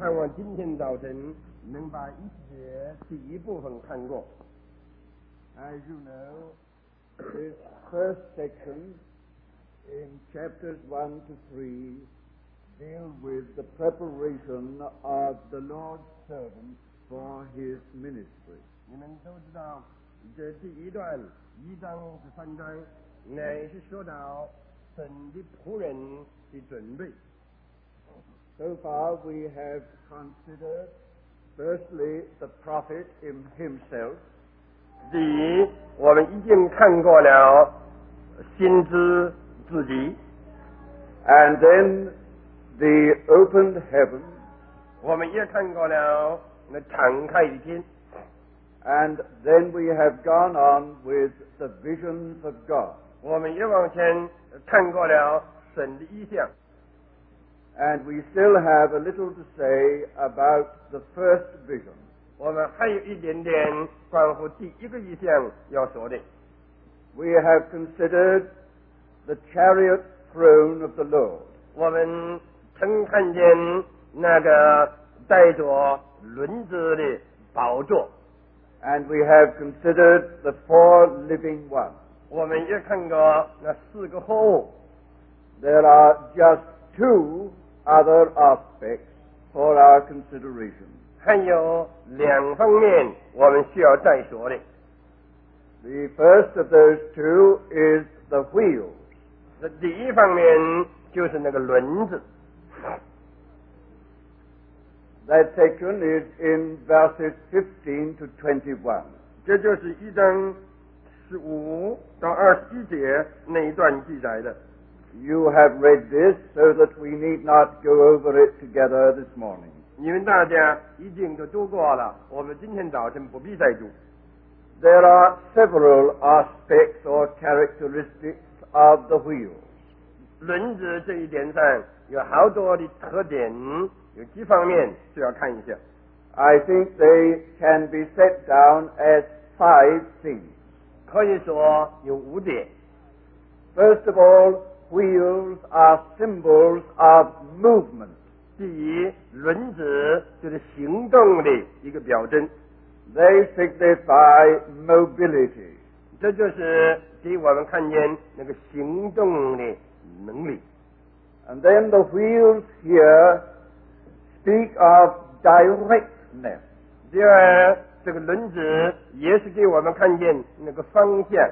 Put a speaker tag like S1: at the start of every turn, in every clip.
S1: 盼望今天早晨能把一节第一部分看过。
S2: As you know, this first section in chapters 1 to 3 deal with the preparation of the Lord's servant for his ministry.
S1: 你们都知道，这第一段1章至3章，乃是说到神的仆人的准备。
S2: So far we have considered, firstly, the prophet himself.
S1: 第一，我们已经看过了先知自己
S2: and then the opened heaven,
S1: 我们也看过了那敞开的天
S2: and then we have gone on with the visions of God.
S1: 我们也往前看过了神的意象
S2: And we still have a little to say about the first vision.
S1: 我们还有一点点关乎第一个意象要说的。
S2: We have considered the chariot throne of the Lord.
S1: 我们曾看见那个带着轮子的宝座
S2: And we have considered the four living ones.
S1: 我们也看过那4个活物
S2: There are just two other aspects for our consideration.
S1: 还有2方面我们需要再说的。
S2: The first of those two is the wheels.
S1: 这第一方面就是那个轮子
S2: That section is in verses 15 to 21.
S1: 这就是1章15到21节那一段记载的。
S2: You have read this so that we need not go over it together this morning.
S1: 你们大家已经都读过了，我们今天早晨不必再读。
S2: There are several aspects or characteristics of the wheels.
S1: 轮子这一点上有好多的特点，有几方面需要看一下。
S2: I think they can be set down as 5 things.
S1: 可以说有5点。
S2: First of all, wheels are symbols of movement.
S1: 第一，轮子就是行动的一个表征，
S2: They signify mobility.
S1: 这就是给我们看见那个行动的能力。
S2: And then the wheels here speak of directness.
S1: 第二，这个轮子也是给我们看见那个方向。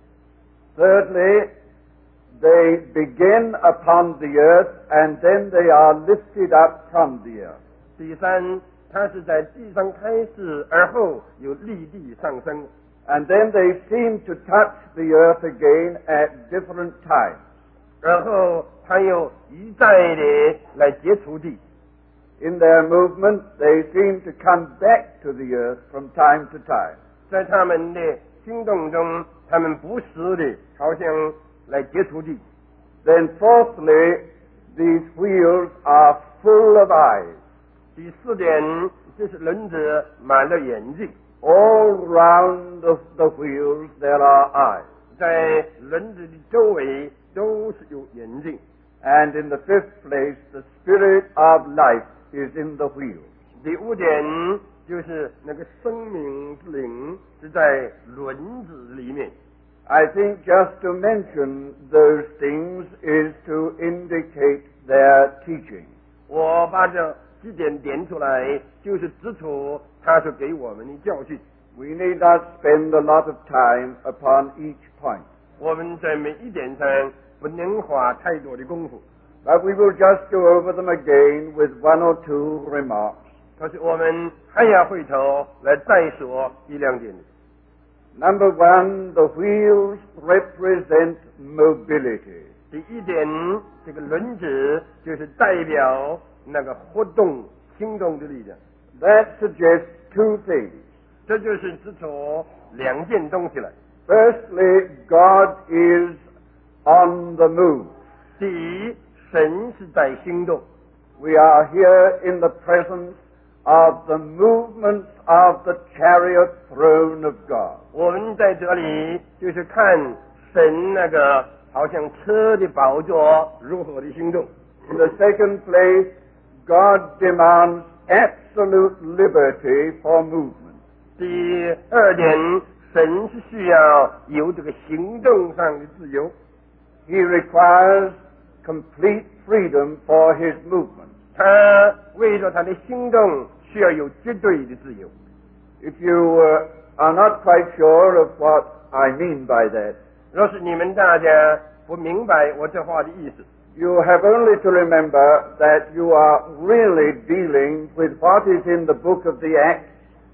S2: Thirdly, they begin upon the earth and then they are lifted up from the earth.
S1: 第三，它是在地上开始，而后有立地上升，
S2: And then they seem to touch the earth again at different times.
S1: 然后它又一再的来接触地。
S2: In their movement, they seem to come back to the earth from time to time.
S1: 在他们的行动中，他们不时的好像来接触地。
S2: Then fourthly, these wheels are full of eyes.
S1: 第4点就是轮子满了眼睛，
S2: All round the wheels there are eyes.
S1: 在轮子的周围都是有眼睛。
S2: And in the fifth place, the spirit of life is in the wheels.
S1: 第5点就是那个生命之灵是在轮子里面。
S2: I think just to mention those things is to indicate their teaching.
S1: 我把这几点点出来，就是指出他是给我们的教训。
S2: We need not spend a lot of time upon each point,
S1: 我们在每一点上不能花太多的功夫，
S2: but we will just go over them again with 1 or 2 remarks.
S1: 可是我们还要回头来再说1、2点。
S2: Number 1, the wheels represent mobility.
S1: 第1点，这个轮子就是代表那个活动、行动的力量。
S2: That suggests 2 things.
S1: 这就是指出2件东西来。
S2: Firstly, God is on the move.
S1: 第一，神是在行动。
S2: We are here in the presence of the movements of the chariot throne of God.
S1: 我们在这里就是看神那个好像车的宝座如何的行动。
S2: In the second place, God demands absolute liberty for movement.
S1: 第二点，神是需要有这个行动上的自由，
S2: He requires complete freedom for his movement.
S1: 他为了他的行动需要有绝对的自由。
S2: If you are not quite sure of what I mean by that,
S1: 若是你们大家不明白我这话的意思，
S2: you have only to remember that you are really dealing with what is in the book of the Acts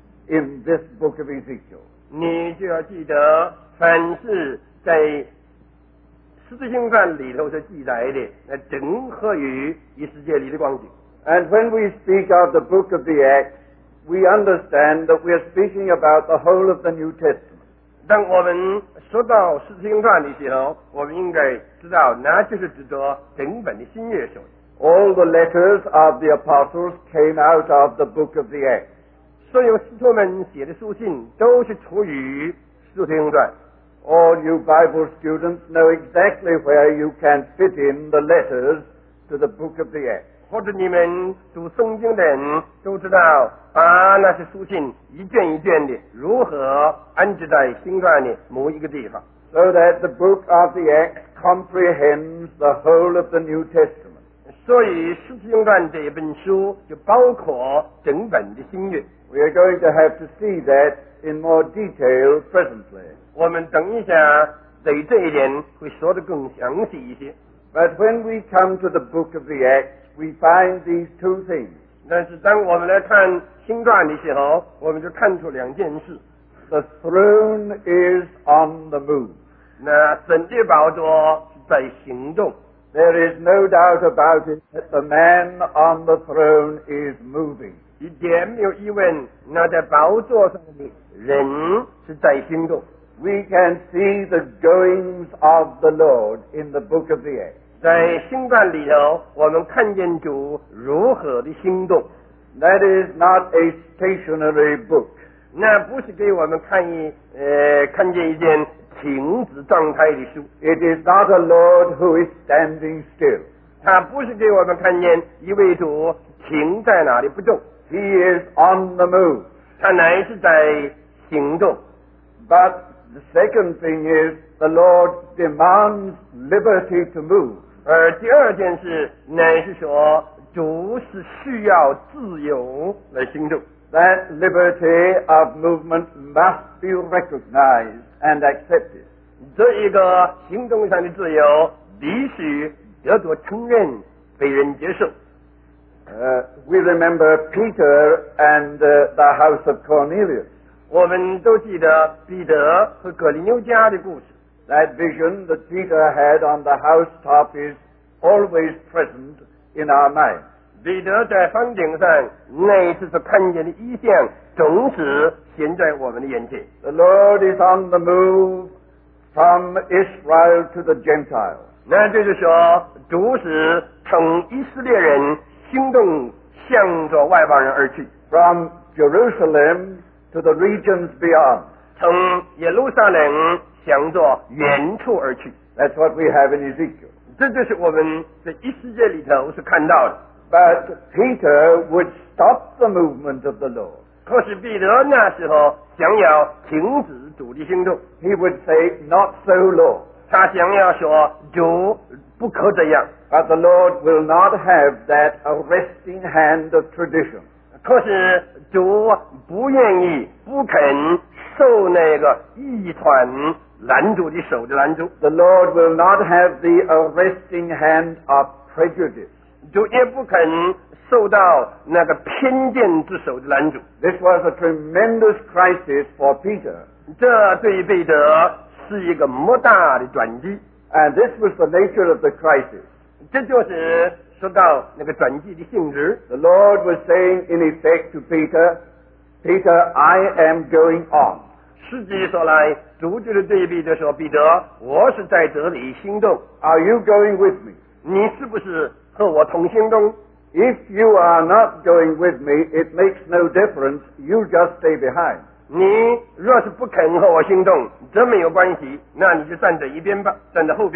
S2: in this book of Ezekiel.
S1: 你就要记得，凡是在使徒行传里头所记载的，那正合于以世界里的光景。
S2: And when we speak of the book of the Acts, we understand that we are speaking about the whole of the New Testament.
S1: 当我们说到使徒行传的时候，我们应该知道，那就是指着整本的新约说的。
S2: All the letters of the apostles came out of the book of the Acts.
S1: 所有使徒们写的书信都是出于使徒行传。
S2: All you Bible students know exactly where you can fit in the letters to the book of the Acts.
S1: 或者你们读圣经的人都知道，把那些书信一卷一卷的如何安置在行传的某一个地方。
S2: So that the book of the Acts comprehends the whole of the New Testament.
S1: 所以使徒行传这一本书就包括整本的新约。
S2: We are going to have to see that in more detail presently.
S1: 我们等一下对这一点会说得更详细一些。
S2: But when we come to the book of the Acts, we find these two things.
S1: 但是当我们来看新传的时候，我们就看出两件事。
S2: The throne is on the move.
S1: 那神的宝座是在行动，
S2: There is no doubt about it that the man on the throne is moving.
S1: 一点没有疑问，那在宝座上的人是在行动。
S2: We can see the goings of the Lord in the book of the Acts.
S1: 在新传里头，我们看见主如何的行动。
S2: That is not a stationary book.
S1: 那不是给我们看见一件停止状态的书，
S2: It is not a Lord who is standing still.
S1: 它不是给我们看见一位主停在那里不动，
S2: He is on the move.
S1: 他乃是在行动。
S2: But the second thing is the Lord demands liberty to move.
S1: 而第二件事乃是说，主是需要自由来行动。
S2: That liberty of movement must be recognized and accepted.
S1: 这一个行动上的自由必须得到承认，被人接受。
S2: We remember Peter and the house of Cornelius.
S1: 我们都记得彼得和葛利纽家的故事。
S2: That vision that Peter had on the housetop is always present in our minds.
S1: 彼得在房顶上那一次所看见的异象，总是现在我们的眼前。
S2: The Lord is on the move from Israel to the Gentiles.
S1: 那就是说，主是从以色列人行动向着外邦人而去，
S2: From Jerusalem to the regions beyond.
S1: 从耶路撒冷向着远处而去。
S2: That's what we have in Ezekiel.
S1: 这就是我们在以世界里头所看到的。
S2: But Peter would stop the movement of the Lord.
S1: 可是彼得那时候想要停止主的行动，
S2: He would say, "Not so, Lord."
S1: 他想要说主不可这样。
S2: But the Lord will not have that arresting hand of tradition.
S1: 可是主不愿意、不肯受那个遗传拦住的手的拦住，
S2: The Lord will not have the arresting hand of prejudice.
S1: 主也不肯受到那个偏见之手的拦住。
S2: This was a tremendous crisis for Peter.
S1: 这对彼得是一个莫大的转机，
S2: And this was the nature of the crisis.
S1: 这就是说到那个转机的性质。
S2: The Lord was saying in effect to Peter, "Peter, I am going on."
S1: 实际说来，主就是对彼得说：“彼得，我是在这里行动，
S2: Are you going with me?
S1: 你是不是和我同行动？
S2: If you are not going with me, it makes no difference. You just stay behind."
S1: 你若是不肯和我行动，这没有关系，那你就站在一边吧，站在后边吧。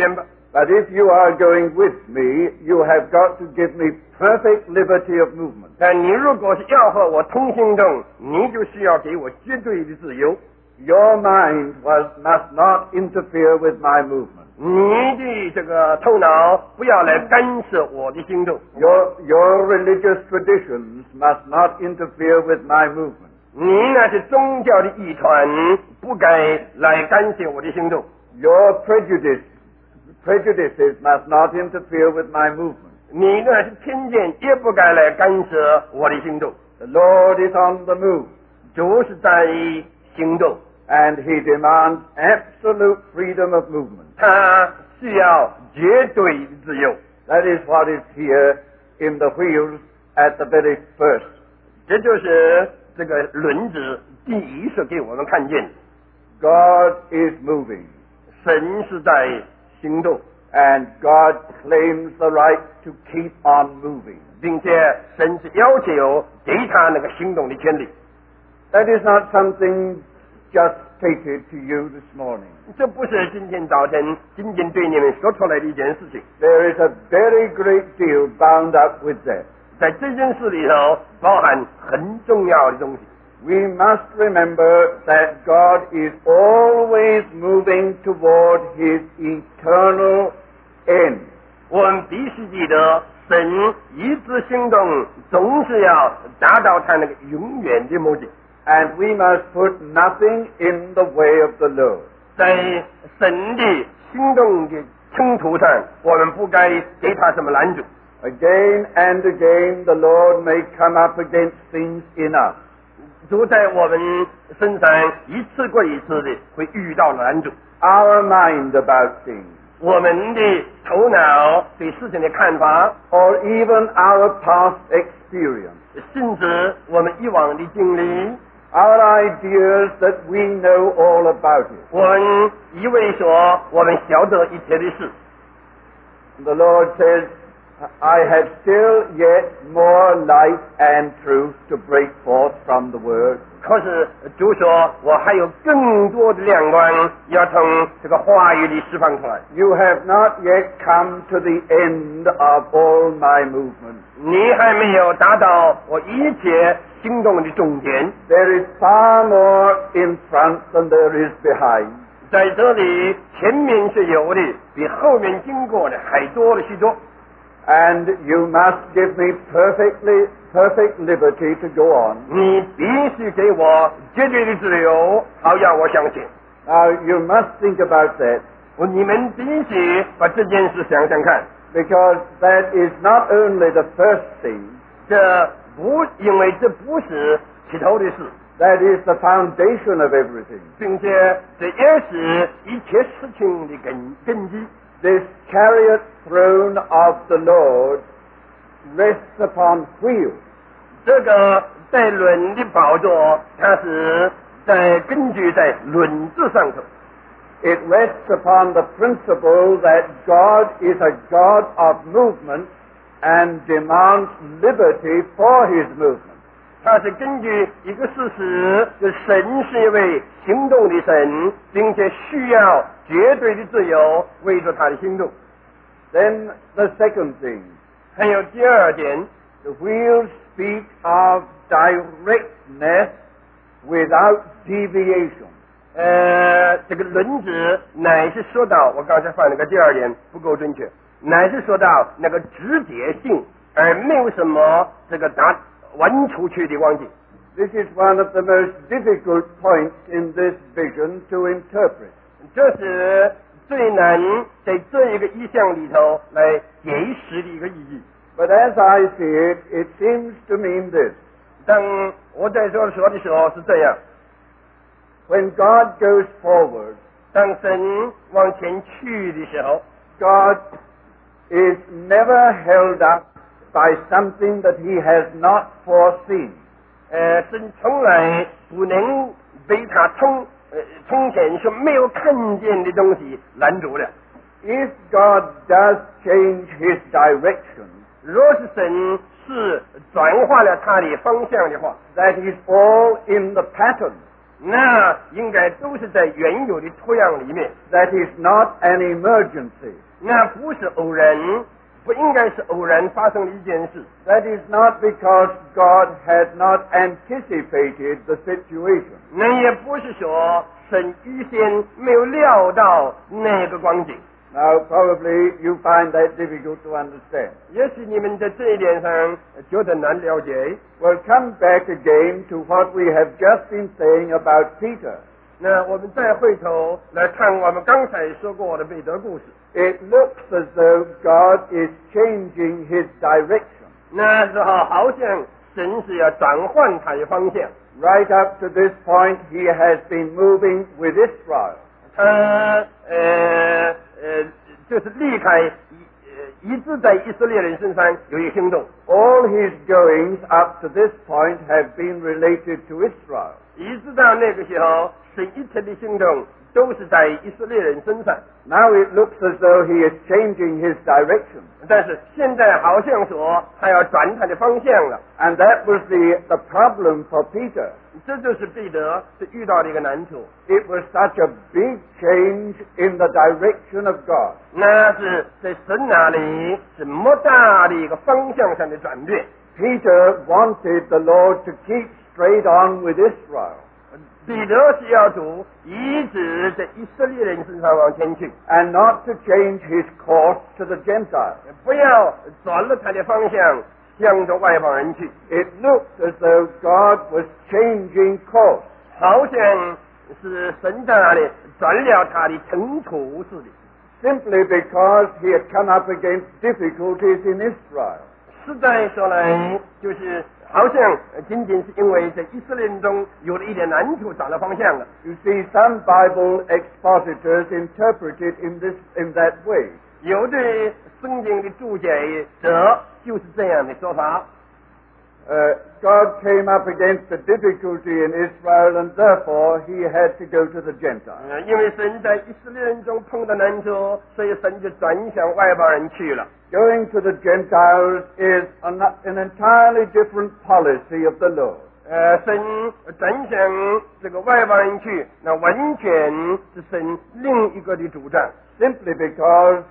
S2: But if you are going with me, you have got to give me perfect liberty of movement.
S1: 但你如果是要和我同行动，你就需要给我绝对的自由。
S2: Your mind must not interfere with my movement.
S1: 你的这个头脑不要来干涉我的行动。
S2: Your religious traditions must not interfere with my movement.
S1: 你那是宗教的遗传，不该来干涉我的行动。
S2: Your prejudices must not interfere with my movement.
S1: 你那是偏见，也不该来干涉我的行动。
S2: The Lord is on the move.
S1: 主是在行动。
S2: And He demands absolute freedom of movement.
S1: 他需要绝对的自由。
S2: That is what is here in the wheels at the very first.
S1: 这就是这个轮子第一是给我们看见
S2: God is moving.
S1: 神是在行动，
S2: And God claims the right to keep on moving.
S1: 并且神是要求给他那个行动的权利。
S2: That is not something just stated to you this morning.
S1: 这不是今天早晨仅仅对你们说出来的一件事情，
S2: There is a very great deal bound up with that.
S1: 在这件事里头包含很重要的东西。
S2: We must remember that God is always moving toward His eternal end.
S1: 我们必须记得，神一直行动总是要达到他那个永远的目的。
S2: And we must put nothing in the way of the Lord.
S1: 在神的行动的征途上，我们不该给他什么拦阻。
S2: Again and again, the Lord may come up against things in us.
S1: 主在我们身上一次过一次的会遇到拦阻。
S2: Our mind about things,
S1: 我们的头脑对事情的看法，
S2: or even our past experience,
S1: 甚至我们以往的经历，
S2: our ideas that we know all about it.
S1: 我们以为说我们晓得一切的事。
S2: The Lord says, I have still yet more light and truth to break forth from the Word.
S1: 可是主说，我还有更多的亮光要从这个话语里释放出来。
S2: You have not yet come to the end of all my movements.
S1: 你还没有达到我一切行动的终点。
S2: There is far more in front than there is behind.
S1: 在这里，前面是有的，比后面经过的还多了许多。
S2: And you must give me perfect liberty to go on.
S1: 你必须给我绝对的自由，好让我相信。
S2: Now, you must think about that,
S1: 你们必须把这件事想想看，
S2: because that is not only the first thing,
S1: 因为这不是起头的事，
S2: that is the foundation of everything.
S1: 并且这也是一切事情的根基。
S2: This chariot throne of the Lord rests upon wheels.
S1: 这个在轮的宝座，它是根据在轮子上头。
S2: It rests upon the principle that God is a God of movement and demands liberty for His movement.
S1: 它是根据一个事实，就神是一位行动的神，并且需要绝对的自由为着他的行动。
S2: Then the second thing,
S1: 还有第二点，
S2: the wheels speak of directness without deviation.
S1: 这个轮子乃是说到，我刚才放那个第二点不够准确，乃是说到那个直接性，而没有什么这个弯出去的光景。
S2: This is one of the most difficult points in this vision to interpret.
S1: 这是最难在这一个意象里头来解释的一个意义。
S2: But as I see it, it seems to mean this.
S1: 当我在说的时候是这样，
S2: When God goes forward,
S1: 当神往前去的时候，
S2: God is never held up by something that He has not foreseen.
S1: 神从来不能被他从前说没有看见的东西拦住了。
S2: If God does change His direction,
S1: 若是神是转化了他的方向的话，
S2: that is all in the pattern.
S1: 那应该都是在原有的土壤里面。
S2: That is not an emergency.
S1: 那不是偶然，不应该是偶然发生的一件事。
S2: That is not because God had not anticipated the situation.
S1: 那也不是说神预先没有料到那个光景。
S2: Now, probably you find that difficult to understand.
S1: 也许你们在这一点上觉得难了解。
S2: Well, come back again to what we have just been saying about Peter.
S1: 那我们再回头来看我们刚才说过的彼得故事。
S2: It looks as though God is changing his direction.
S1: 那时候好像神是要转换他的方向。
S2: Right up to this point, he has been moving with Israel.
S1: 他就是离开一直在以色列人身上有一个行动。
S2: All his goings up to this point have been related to Israel.
S1: 一直到那个时候，神一切的行动都是在以色列人身上。
S2: Now it looks as though he is changing his direction.
S1: 但是现在好像说他要转他的方向了。
S2: And that was the problem for Peter.
S1: 这就是彼得是遇到的一个难处。
S2: It was such a big change in the direction of God.
S1: 那是在神那里是莫大的一个方向上的转变。
S2: Peter wanted the Lord to keep straight on with Israel.
S1: 彼得是要主一直在以色列人身上往前去，
S2: and not to change his course to the Gentiles.
S1: 不要转了他的方向向着外邦人去。
S2: It looked as though God was changing course.
S1: 好像是神在那里转了他的尘土似的。
S2: Simply because he had come up against difficulties in Israel.
S1: 实在说来，就是好像仅仅是因为在以色列人中有了一点难处，转了方向了。
S2: You see, some Bible expositors interpret it in that way.
S1: 有的圣经的注解者就是这样的说法。
S2: God came up against a difficulty in Israel, and therefore he had to go to the Gentiles.
S1: 因为神在以色列人中碰到难处，所以神就转向外邦人去了。
S2: Going to the Gentiles is an entirely different policy of the Lord.
S1: 神转向这个外邦人去，那完全是神另一个的主张。
S2: Simply because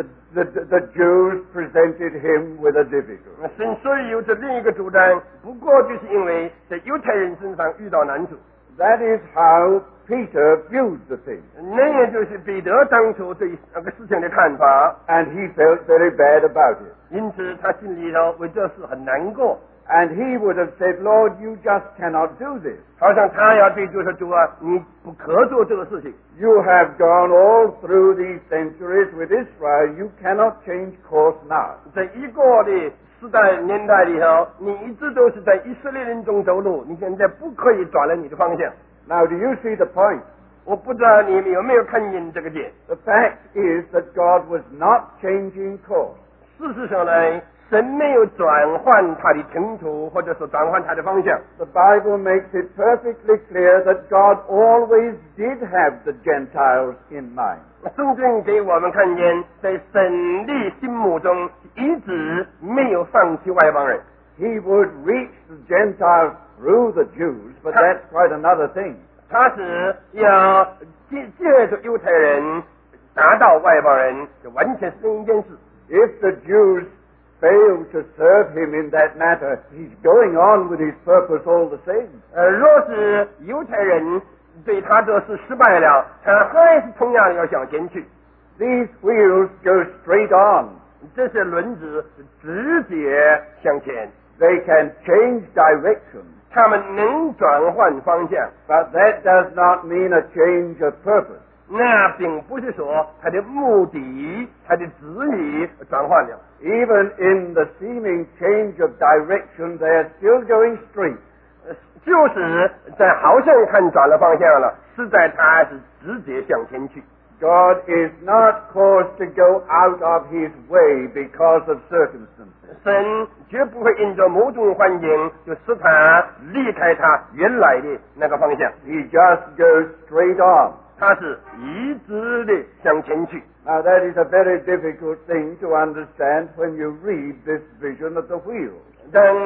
S2: the Jews presented him with a difficulty.
S1: 神所以有这另一个主张，不过就是因为在犹太人身上遇到难处。
S2: That is how Peter viewed the thing.
S1: 那也就是彼得当初对那个事情的看法，
S2: And he felt very bad about it.
S1: 因此他心里头为这事很难过。
S2: And he would have said, Lord, you just cannot do this.
S1: 好像他要对主说：“主啊，你不可做这个事情。
S2: You have gone all through these centuries with Israel. You cannot change course now.
S1: 在一个的时代年代里头，你一直都是在以色列人中走路，你现在不可以转了你的方向。
S2: Now, do you see the point?
S1: 我不知道你们有没有看见这个点。
S2: The fact is that God was not changing course.
S1: 事实上呢，神没有转换他的尘土，或者说转换他的方向。
S2: The Bible makes it perfectly clear that God always did have the Gentiles in mind.
S1: 圣经给我们看见，在神的心目中一直没有放弃外邦人。
S2: He would reach the Gentiles through the Jews, but that's quite another thing.
S1: 他是要借着犹太人达到外邦人，这完全是另一件事。
S2: If the Jews fail to serve him in that matter, he's going on with his purpose all the same.
S1: 若是犹太人对他这事失败了，他还是同样要向前去。
S2: These wheels go straight on.
S1: 这些轮子直接向前，
S2: They can change direction,
S1: 他们能转换方向，
S2: but that does not mean a change of purpose.
S1: 那并不是说他的目的、他的旨意转换了。
S2: Even in the seeming change of direction, they are still going straight.
S1: 就是在好像看转了方向了，实在他还是直接向前去。
S2: God is not caused to go out of his way because of circumstances.
S1: 神绝不会因着某种环境就使他离开他原来的那个方向，
S2: He just goes straight on.
S1: 他是一直的向前去。
S2: Now that is a very difficult thing to understand when you read this vision of the wheels.
S1: 但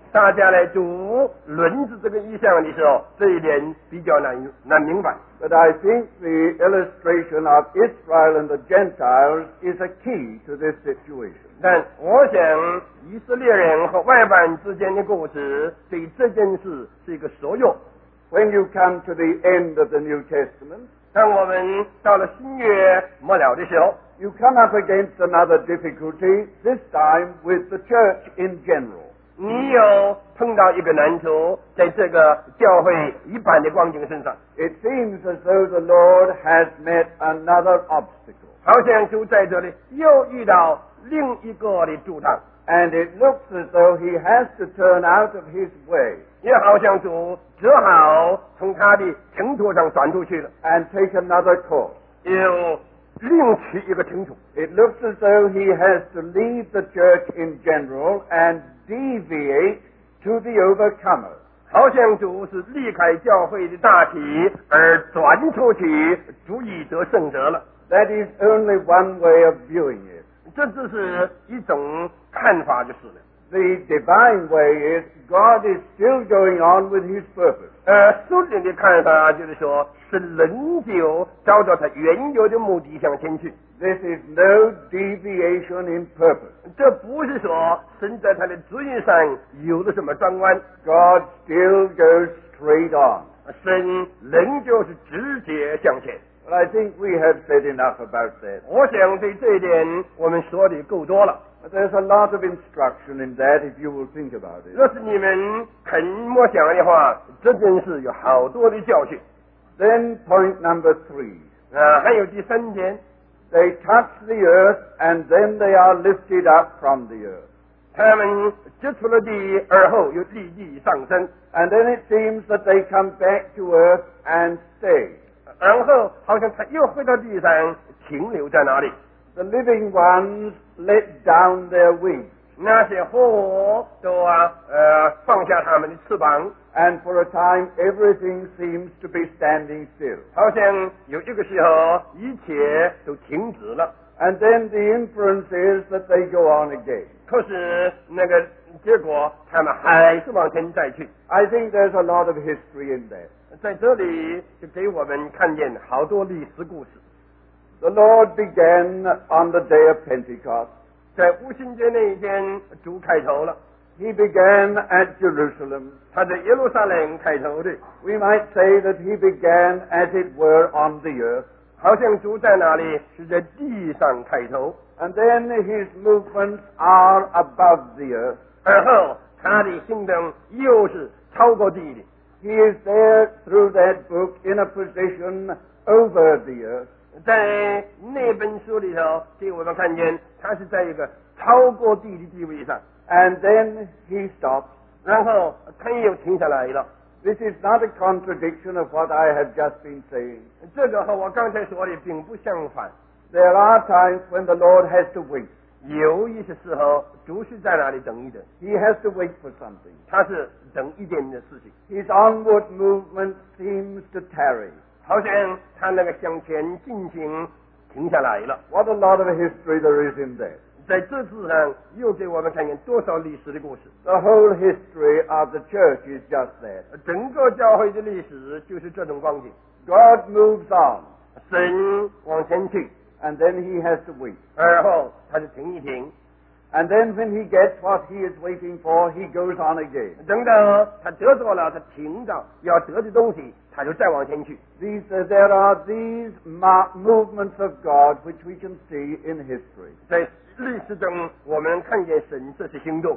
S1: 大家来读轮子这个意象的时候，这一点比较难明白。
S2: But I think the illustration of Israel and the Gentiles is a key to this situation.
S1: 但我想，以色列人和外邦人之间的故事，对这件事是一个所有。
S2: When you come to the end of the New Testament,
S1: 当我们到了新约末了的时候，
S2: you come up against another difficulty, this time with the church in general.
S1: 你有碰到一个难处，在这个教会一般的光景身上，
S2: It seems as though the Lord has met another obstacle.
S1: 好像就在这里又遇到另一个的阻挡，
S2: And it looks as though he has to turn out of his way
S1: 也好像主只好从他的程途上转出去了，
S2: and take another course.
S1: 又另取一个程途。
S2: It looks as though he has to leave the church in general and deviate to the overcomer.
S1: 好像主是离开教会的大体，而转出去，足以得胜者了。
S2: That is only one way of viewing it.
S1: 这只是一种看法就是了。
S2: The divine way is God is still going on with his purpose.
S1: 属灵的看法就是说，是仍旧照着他原有的目的向前去。
S2: This is no deviation in purpose.
S1: 这不是说神在他的旨意上有了什么转弯，
S2: God still goes straight on.
S1: 神仍旧是直接向前。
S2: But I think we have said enough about that.
S1: 我想对这一点我们说的够多了。
S2: But there's a lot of instruction in that if you will think about it.
S1: 若是你们肯默想的话，这件事有好多的教训。
S2: Then point number 3.
S1: 还有第三点，
S2: They touch the earth and then they are lifted up from the earth.
S1: 他们接触了地，而后又立地上升，
S2: And then it seems that they come back to earth and stay.
S1: 然后好像他又回到地上停留在那里。
S2: The living ones let down their wings.
S1: 那些活都放下他们的翅膀，
S2: And for a time everything seems to be standing still.
S1: 好像有一个时候一切都停止了。
S2: And then the inference is that they go on again.
S1: 可是那个结果，他们还是往前再去。
S2: I think there's a lot of history in that.
S1: 在这里就给我们看见好多历史故事。
S2: The Lord began on the day of Pentecost.
S1: 在五旬节那一天，主开头了。
S2: He began at Jerusalem.
S1: 他在耶路撒冷开头的，
S2: We might say that he began, as it were, on the earth.
S1: 好像主在那里是在地上开头，
S2: And then his movements are above the earth.
S1: 而后他的行动又是超过地的。
S2: He is there through that book in a position over the earth.
S1: 在那本书里头，给我们看见他是在一个超过地的地位上，
S2: And then he stops.
S1: 然后他又停下来了。
S2: This is not a contradiction of what I have just been saying.
S1: 这个和我刚才说的并不相反。
S2: There are times when the Lord has to wait.
S1: 有一些时候，主是在那里等一等，
S2: He has to wait for something.
S1: 他是等一点的事情，
S2: His onward movement seems to tarry.
S1: 好像他那个向前进行停下来了。
S2: What a lot of history there is in that.
S1: 在这次上又给我们看见多少历史的故事。
S2: The whole history of the church is just that.
S1: 整个教会的历史就是这种光景。
S2: God moves on,
S1: 神往前去，
S2: and then he has to wait.
S1: 而后他就停一停，
S2: And then when he gets what he is waiting for, he goes on again.
S1: 等到他得着了，他听到要得的东西，他就再往前去。
S2: There are these movements of God which we can see in history.
S1: 在历史中，我们看见神这些行动。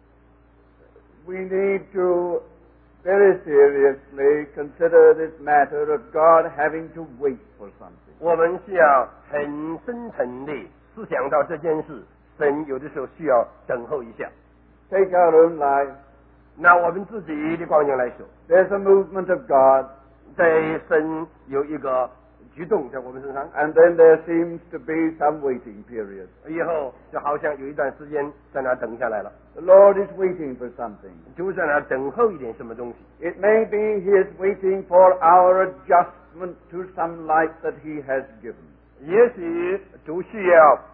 S2: We need to very seriously consider this matter of God having to wait for something.
S1: 我们需要很深沉地思想到这件事，神有的时候需要等候一下。
S2: Take our own lives.
S1: 拿我们自己的光景来说，
S2: There's a movement of God,
S1: 在神有一个举动在我们身上，
S2: and then there seems to be some waiting period.
S1: 以后就好像有一段时间在那等下来了，
S2: The Lord is waiting for something.
S1: 就在那等候一点什么东西。
S2: It may be He is waiting for our adjustment to some light that He has given.
S1: 也许主需要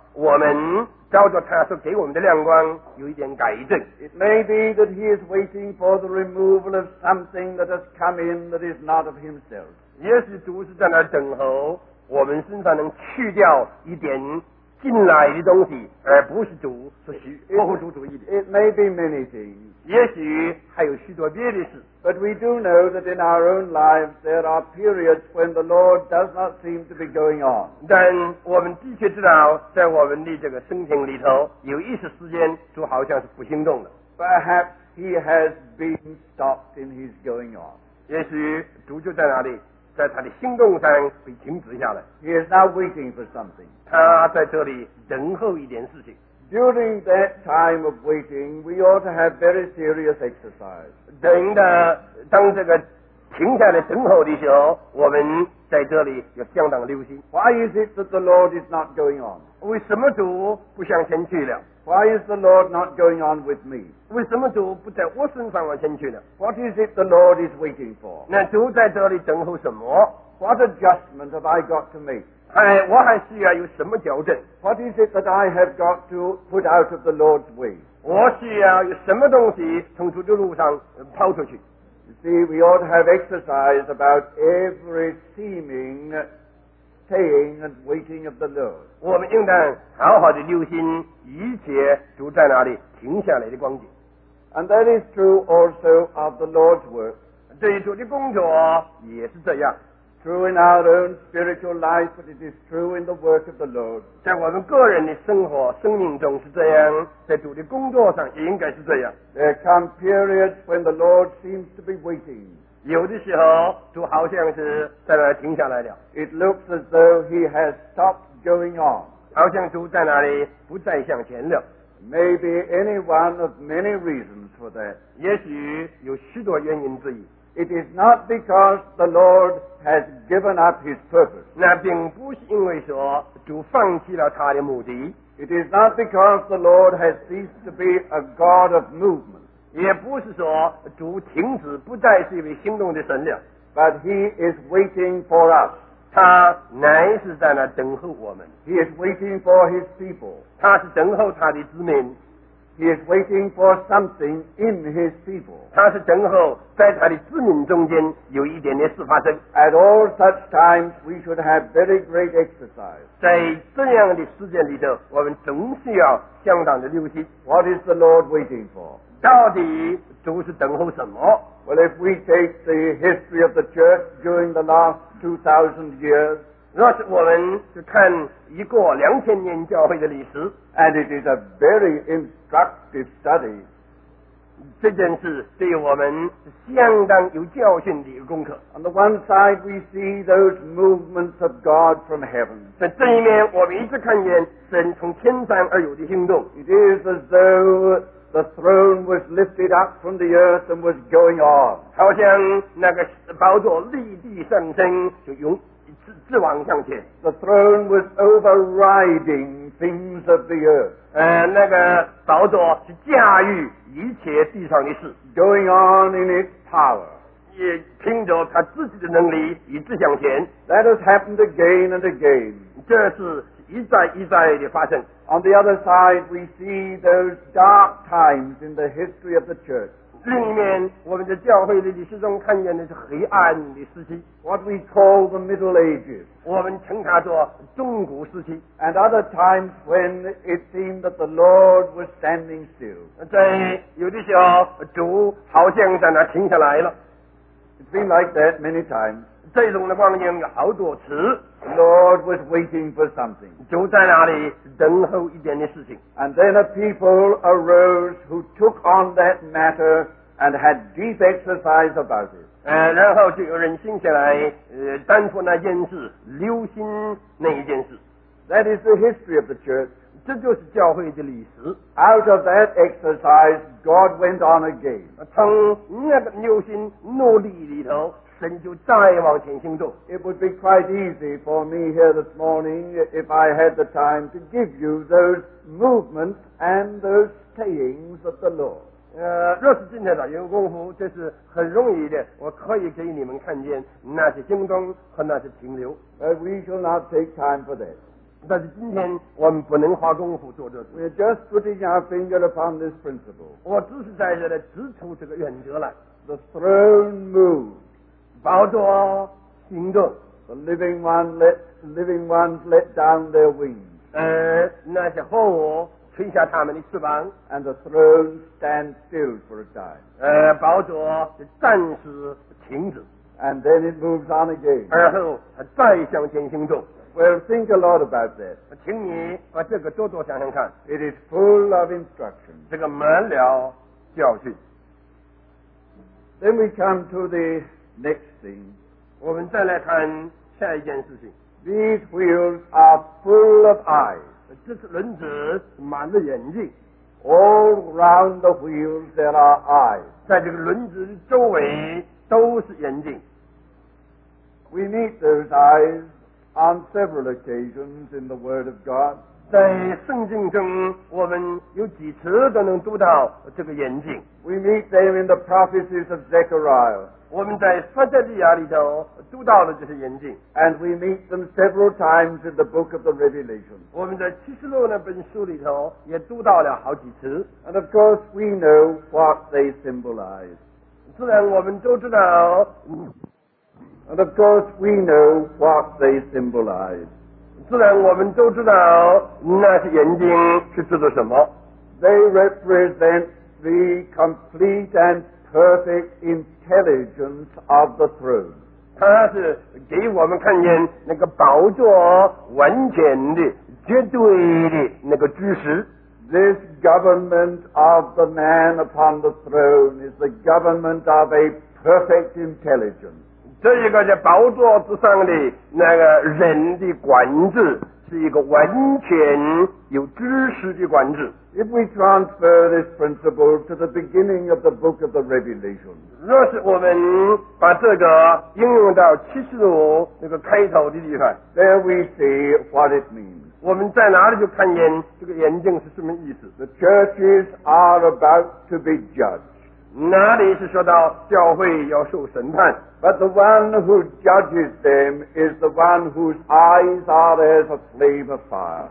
S1: 我们照着他所给我们的亮光有一点改正。
S2: It may be that he is waiting for the removal of something that has come in that is not of himself.
S1: 也许主是在那等候我们身上能去掉一点进来的东西，而不是主所托付主意的。
S2: It may be many things.
S1: 也许还有许多别的事，
S2: But we do know that in our own lives there are periods when the Lord does not seem to be going on.
S1: 但我们的确知道，在我们的这个生平里头，有一些时间主好像是不行动的。
S2: Perhaps he has been stopped in his going on.
S1: 也许主就在那里，在他的行动上被停止下来。
S2: He is now waiting for something.
S1: 他在这里等候一点事情。
S2: During that time of waiting, we ought to have very serious exercise.
S1: 当这个停下来等候的时候，我们在这里要相当留心。
S2: Why is it that the Lord is not going on?
S1: 为什么主不向前去了？
S2: Why is the Lord not going on with me?
S1: 为什么主不在我身上往前去了？
S2: What is it the Lord is waiting for?
S1: 那主在这里等候什么？
S2: What adjustment have I got to make?
S1: 我还需要有什么矫正？
S2: What is it that I have got to put out of the Lord's way?
S1: 我需要有什么东西从主的路上抛出去？
S2: You see, we ought to have exercise about every seeming staying and waiting of the Lord.
S1: 我们应当好好的留心一切主在那里停下来的光景。
S2: And that is true also of the Lord's work.
S1: 对主的工作也是这样，
S2: True in our own spiritual life, but it is true in the work of the Lord.
S1: 在我们个人的生活生命中是这样，在主的工作上也应该是这样。
S2: There come periods when the Lord seems to be waiting.
S1: 有的时候主好像是在那停下来了，
S2: It looks as though he has stopped going on.
S1: 好像主在那里不再向前了。
S2: Maybe any one of many reasons for that.
S1: 也许有许多原因之一。
S2: It is not because the Lord has given up his purpose.
S1: 那并不是因为说主放弃了他的目的，
S2: It is not because the Lord has ceased to be a God of movement.
S1: 也不是说主停止不再是一位行动的神了，
S2: But he is waiting for us.
S1: 他乃是在那等候我们，
S2: He is waiting for his people.
S1: 他是等候他的子民，
S2: He is waiting for something in his people.
S1: 他是等候在他的子民中间有一点点事发生。
S2: At all such times, we should have very great exercise.
S1: 在这样的时间里头，我们总是要相当的留心，
S2: What is the Lord waiting for?
S1: 到底主是等候什么？
S2: Well, if we take the history of the church during the last 2,000 years,
S1: 若是我们去看一个2000年教会的历史，
S2: and it is a very instructive study,
S1: 这件事对于我们是相当有教训的一个功课。
S2: on the one side we see those movements of God from heaven.
S1: 在这一面，我们一直看见神从天上而有的行动，
S2: It is as though the throne was lifted up from the earth and was going on.
S1: 好像那个宝座立地上升，就直往向前。
S2: The throne was overriding things of the earth,
S1: 那个宝座是驾驭一切地上的事，
S2: going on in its power.
S1: 也凭着他自己的能力一直向前。
S2: That has happened again and again.
S1: 这是一再一再的发生。
S2: On the other side, we see those dark times in the history of the church.
S1: 另一面，我们在教会的历史中看见的是黑暗的时期，
S2: What we call the Middle Ages,
S1: 我们称它做中古时期。
S2: and other times when it seemed that the Lord was standing still.
S1: 在有的时候，主好像在那停下来了。
S2: It's been like that many times.
S1: 这种的光景有好多次，
S2: The Lord was waiting for something.
S1: 主在那里等候一点的事情。
S2: And then a people arose who took on that matter and had deep exercise about it.
S1: 然后就有人醒起来，担负那件事，留心那一件事。
S2: That is the history of the church.
S1: 这就是教会的历史。
S2: Out of that exercise, God went on again.
S1: 从那个留心努力里头，神就再往前行动。
S2: It would be quite easy for me here this morning if I had the time to give you those movements and those stayings of the Lord.
S1: 若是今天早有功夫，这是很容易的，我可以给你们看见那些行动和那些停留。
S2: We shall not take time for that.
S1: 但是今天我们不能花功夫做这事。
S2: We're just putting our finger upon this principle.
S1: 我只是在这里指出这个原则来。
S2: The throne moved.
S1: 宝座行动，
S2: The living ones let down their wings.
S1: 那些活物吹下他们的翅膀，
S2: And the throne stands still for a time.
S1: 宝座就暂时停止，
S2: And then it moves on again.
S1: 而后再向前行动。
S2: Well, think a lot about that.
S1: 请你把这个多多想想看，
S2: It is full of instruction.
S1: 这个满了教训。
S2: Then we come to the next thing.
S1: 我们再来看下一件事情，
S2: These wheels are full of eyes.
S1: 这是轮子满了眼睛，
S2: All round the wheels there are eyes.
S1: 在这个轮子的周围都是眼睛。
S2: We meet those eyes on several occasions in the Word of God.
S1: 在圣经中，我们有几次都能读到这个眼睛。
S2: We meet them in the prophecies of Zechariah.
S1: 我们在撒迦利亚里头读到了这些眼睛，
S2: And we meet them several times in the book of the Revelation.
S1: 我们在启示录那本书里头也读到了好几次。
S2: And of course we know what they symbolize.
S1: 自然我们都知道，
S2: And of course we know what they symbolize.
S1: 自然我们都知道那些眼睛是指的什么。
S2: They represent the complete and perfect intelligence of the throne.
S1: 它是给我们看见那个宝座完全的、绝对的那个知识。
S2: This government of the man upon the throne is the government of a perfect intelligence.
S1: 这一个在宝座之上的那个人的管制，是一个完全有知识的管制。
S2: If we transfer this principle to the beginning of the book of the Revelation,
S1: 若是我们把这个应用到启示录那个开头的地方，
S2: there we see what it means.
S1: 我们在哪里就看见这个眼睛是什么意思？
S2: The churches are about to be judged.
S1: 哪里是说到教会要受审判？
S2: But the one who judges them is the one whose eyes are as a flame of fire.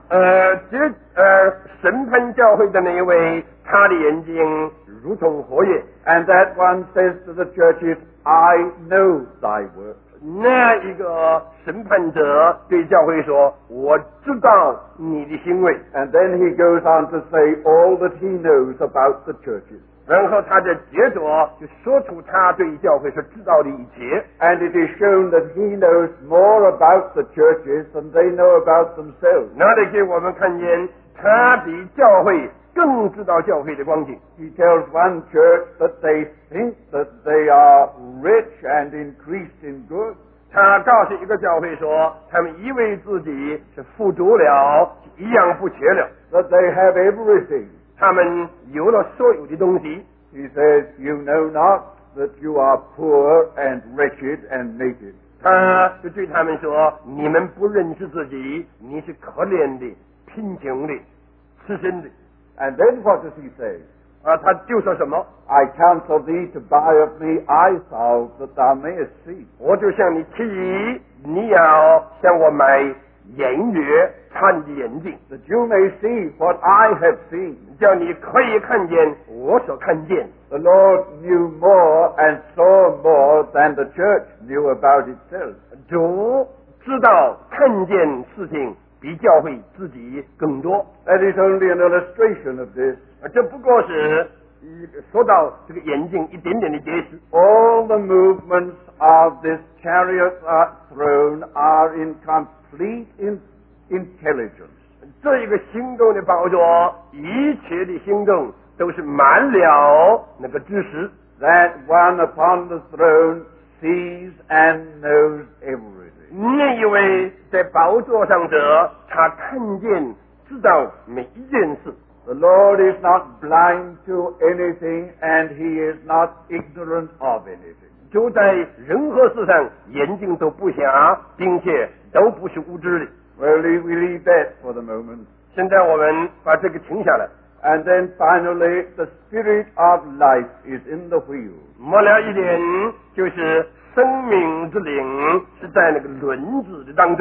S1: 审判教会的那一位，他的眼睛如同火焰。
S2: And that one says to the churches, I know thy work.
S1: 那一个审判者对教会说：“我知道你的行为。
S2: And then he goes on to say all that he knows about the churches. ”
S1: 然后他就接着就说出他对教会所知道的一切。
S2: And it is shown that he knows more about the churches than they know about themselves.
S1: 那里给我们看见他比教会更知道教会的光景。
S2: He tells one church that they think that they are rich and increased in good.
S1: 他告诉一个教会说，他们以为自己是富足了，一样不缺了，
S2: That they have everything.
S1: 他们有了所有的东西。
S2: He says, you know not that you are poor and wretched and naked.
S1: 他就对他们说：“你们不认识自己，你是可怜的、贫穷的、赤身的。
S2: And then what does he say? ”
S1: 他就说什么？
S2: I counsel thee to buy of me eye salve that thou mayest see.
S1: 我就向你提议，你要向我买眼月看的眼镜，
S2: That you may see what I have seen.
S1: 叫你可以看见我所看见。
S2: The Lord knew more and saw more than the church knew about itself.
S1: 主知道看见事情比教会自己更多。
S2: That is only an illustration of this.
S1: 这不过是说到这个眼睛一点点的解释。
S2: All the movements of this chariot throne are in complete intelligence.
S1: 这一个行动的宝座，一切的行动都是满了那个知识。
S2: That one upon the throne sees and knows everything.
S1: 那一位在宝座上者，他看见、知道每一件事。
S2: The Lord is not blind to anything, and He is not ignorant of anything.
S1: 就在任何事上，眼睛都不瞎，并且都不是无知的。
S2: Well, we leave that for the moment.
S1: 现在我们把这个停下来。
S2: And then finally, the spirit of life is in the wheel.
S1: 末了一点，就是生命之灵是在那个轮子的当中。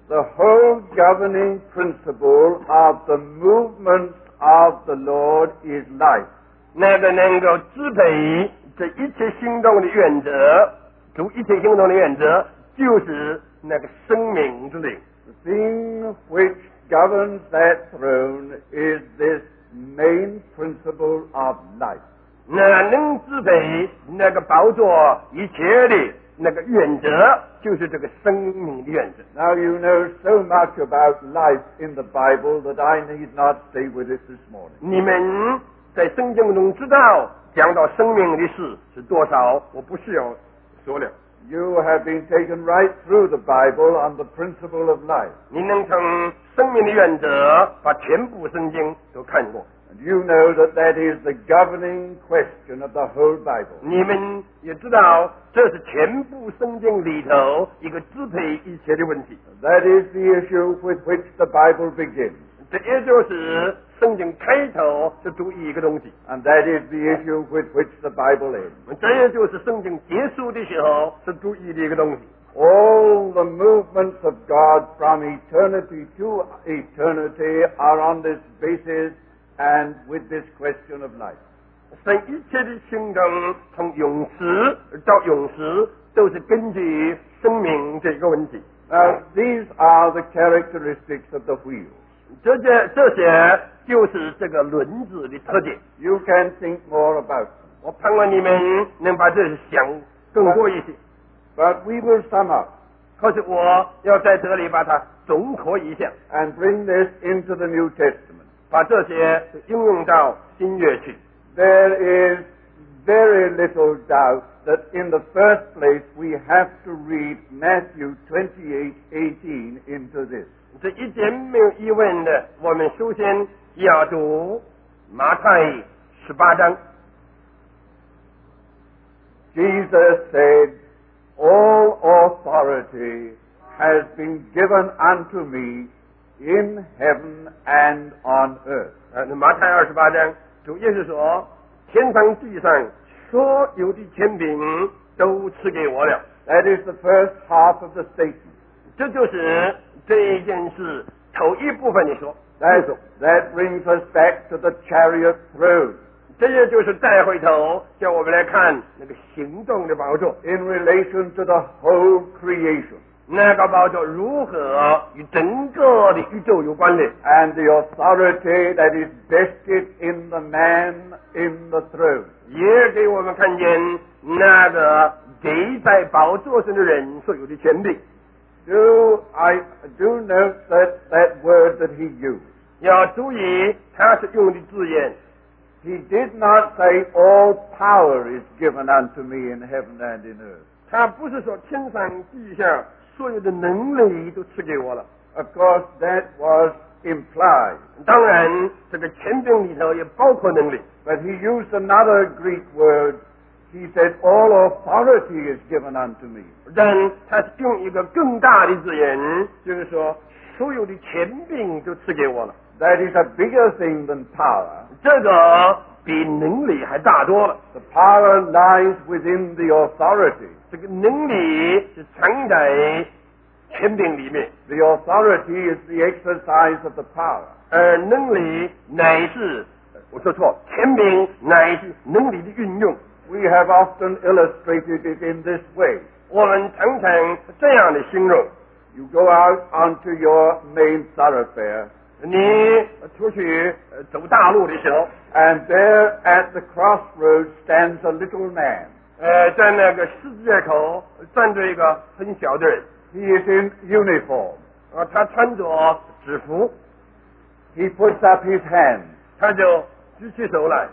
S2: The whole governing principle of the movements of the Lord is life.
S1: 那个能够支配这一切行动的原则，主一切行动的原则，就是那个生命之灵。
S2: The thing which governs that throne is this main principle of life.
S1: 那能支配那个宝座一切的那个原则，就是这个生命的原则。
S2: Now you know so much about life in the Bible that I need not stay with it this morning.
S1: 你们在圣经中知道讲到生命的事是多少，我不需要说了。
S2: You have been taken right through the Bible on the principle of life.
S1: 你能从生命的原则把全部圣经都看过。
S2: And you know that that is the governing question of the whole Bible.
S1: 你们也知道，这是全部圣经里头一个支配一切的问题。
S2: That is the issue with which the Bible begins.
S1: 这也就是圣经开头是注意一个东西，
S2: And that is the issue with which the Bible ends.
S1: 这也就是圣经结束的时候是注意的一个东西。
S2: All the movements of God from eternity to eternity are on this basis and with this question of life.
S1: 神一切的行动，从永时到永时，都是根据生命这个问题。
S2: Now, these are the characteristics of the wheel.
S1: 这些就是这个轮子的特点。
S2: You can think more about them.
S1: 我盼望你们能把这些想更多一些。
S2: But we will sum up
S1: 可是我要在这里把它综合一下，
S2: and bring this into the New Testament.
S1: 把这些应用到新约去。
S2: There is very little doubt that in the first place we have to read Matthew 28:18 into this.
S1: 这一点没有疑问的，我们首先要读马太18章。
S2: Jesus said, "All authority has been given unto me in heaven and on earth."
S1: 那马太28章，主耶稣说，天上地上所有的权柄都赐给我了。
S2: That is the first half of the statement.
S1: 这就是这一件事头一部分的说。
S2: That brings us back to the chariot throne
S1: 这也就是带回头，叫我们来看那个行动的宝座，
S2: in relation to the whole creation
S1: 那个宝座如何与整个的宇宙有关联，
S2: and the authority that is vested in the man in the throne.
S1: 也给我们看见那个给在宝座上的人所有的权柄。
S2: I do note that word that he used.
S1: 要注意，他是用的字眼。
S2: He did not say all power is given unto me in heaven and in earth.
S1: 他不是说天上地下所有的能力都赐给我了。
S2: Of course, that was implied.
S1: 当然，这个权柄里头也包括能力。
S2: But he used another Greek word. He said, "All authority is given unto me."
S1: 但他是用一个更大的字眼，就是说所有的权柄都赐给我了。
S2: That is a bigger thing than power.
S1: 这个比能力还大多了。
S2: The power lies within the authority.
S1: 这个能力是藏在权柄里面，
S2: The authority is the exercise of the power.
S1: 而能力乃是，我说错，权柄乃是能力的运用。
S2: We have often illustrated it in this way.
S1: 我们常常这样的形容：
S2: You go out onto your main thoroughfare,
S1: 你出去走大路的时候，
S2: and there at the crossroads stands a little man.
S1: 在那个十字街口站着一个很小的人，
S2: He is in uniform.
S1: 他穿着制服，
S2: He puts up his hand.
S1: 他就举起手来。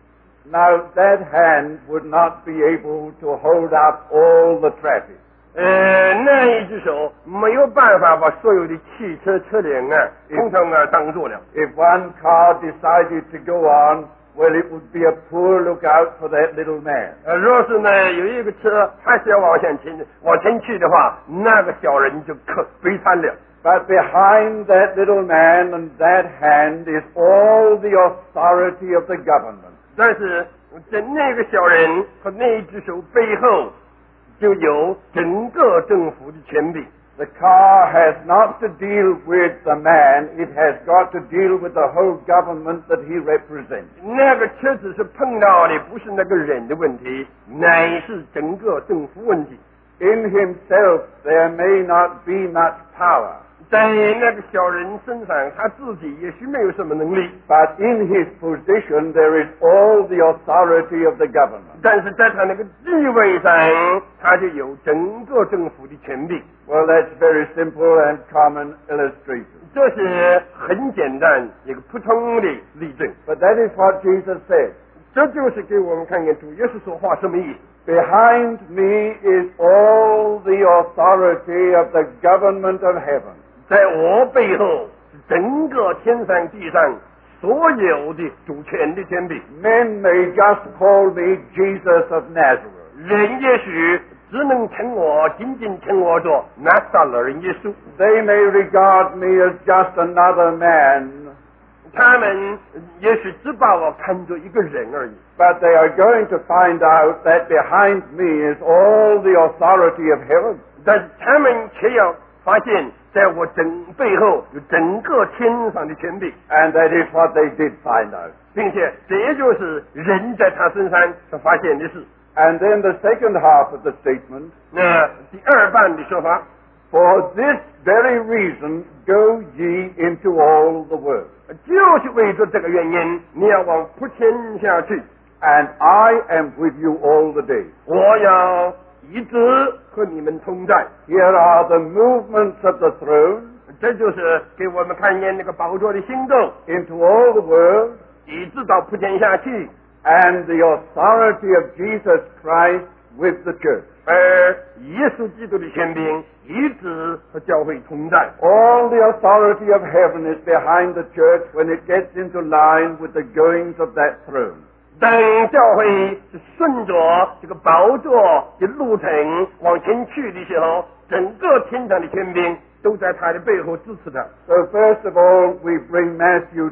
S2: Now that hand would not be able to hold up all the traffic.
S1: 那一只手没有办法把所有的汽车车辆通通挡住了。
S2: If one car decided to go on, well, it would be a poor lookout for that little man.
S1: 若是呢有一个车还是要往前去的话，那个小人就可悲惨了。
S2: But behind that little man and that hand is all the authority of the government.
S1: 但是在那个小人和那一只手背后，就有整个政府的权柄。
S2: The car has not to deal with the man, it has got to deal with the whole government that he represents.
S1: 那个车子是碰到的不是那个人的问题，乃是整个政府问题。
S2: In himself there may not be much power,
S1: 在那个小人身上，他自己也许没有什么能力，
S2: but in his position there is all the authority of the government.
S1: 但是在他那个地位上，他就有整个政府的权柄。
S2: Well, that's very simple and common illustration.
S1: 这是很简单一个普通的例证，
S2: But that is what Jesus said.
S1: 这就是给我们看看主耶稣说话什么意思。
S2: Behind me is all the authority of the government of heaven.
S1: 在我背后是整个天上地上所有的主权的权柄。
S2: Men may just call me Jesus of Nazareth.
S1: 人也许只能仅仅称我做拿撒勒人耶稣，
S2: They may regard me as just another man,
S1: 他们也许只把我看作一个人而已。
S2: but they are going to find out that behind me is all the authority of heaven.
S1: 但是他们却要发现，在我背后有整个天上的权柄，
S2: And that is what they did find out.
S1: 并且这也就是人在他身上所发现的事。
S2: And then the second half of the statement,
S1: 那第二半的说法，
S2: for this very reason go ye into all the world.
S1: 就是为着这个原因，你要往普天下去，
S2: And I am with you all the day.
S1: 我要一直和你们同在。
S2: Here are the movements of the throne
S1: 这就是给我们看见那个宝座的行动，
S2: into all the world
S1: 一直到普天下去，
S2: and the authority of Jesus Christ with the church.
S1: 而耶稣基督的权柄一直和教会同在。
S2: All the authority of heaven is behind the church when it gets into line with the goings of that throne.
S1: 当教会是顺着这个宝座的路程往前去的时候，整个天上的权柄都在他的背后支持他。
S2: So first of all, we bring Matthew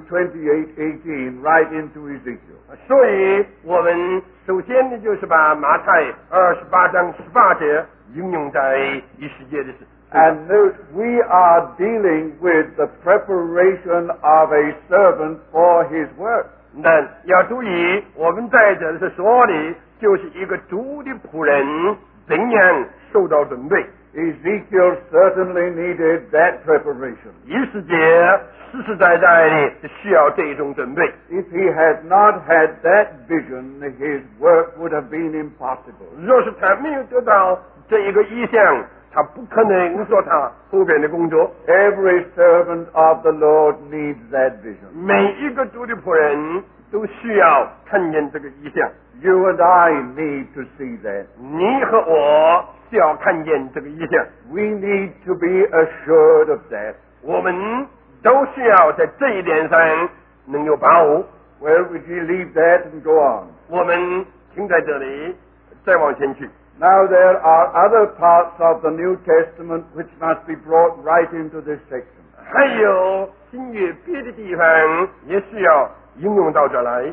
S2: 28:18 right into Ezekiel.
S1: 所以我们首先呢，就是把马太28章18节应用在以世界的事。
S2: And note, we are dealing with the preparation of a servant for his work.
S1: 但要注意，我们在这里是说的，就是一个主的仆人怎样受到准备。
S2: Ezekiel certainly needed that preparation.
S1: 以世界实实在在的需要这种准备。
S2: If he had not had that vision, his work would have been impossible.
S1: 若是他没有得到这一个意向，他不可能做他后边的工作。
S2: Every servant of the Lord needs that vision.
S1: 每一个主的仆人都需要看见这个意向。
S2: You and I need to see that.
S1: 你和我需要看见这个意向，
S2: We need to be assured of that.
S1: 我们都需要在这一点上能有把握。
S2: Well, would you leave that and go on?
S1: 我们停在这里，再往前去。
S2: Now there are other parts of the New Testament which must be brought right into this section.
S1: 还有新约别的地方也需要应用到这来。